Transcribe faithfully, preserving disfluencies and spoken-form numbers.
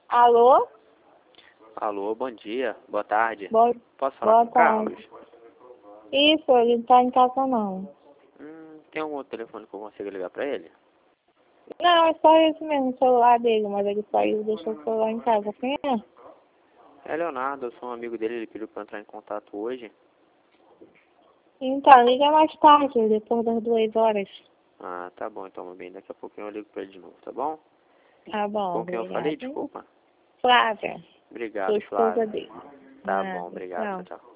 Alô? Alô, bom dia, boa tarde. Boa, Posso falar boa com o tarde. Carlos? Isso, ele não tá em casa não. Hum, tem algum outro telefone que eu consiga ligar pra ele? Não, é só esse mesmo, o celular dele, mas ele saiu e deixou o celular em casa. Quem é? É Leonardo, eu sou um amigo dele, ele pediu pra eu entrar em contato hoje. Então, liga mais tarde, depois das duas horas. Ah, tá bom então, meu bem, daqui a pouquinho eu ligo pra ele de novo, tá bom? Tá bom, Com quem eu falei, obrigada. desculpa? Flávia, sua Obrigado, esposa Flávio. dele. Tá bom, Nada, obrigado, tchau, tchau. tchau.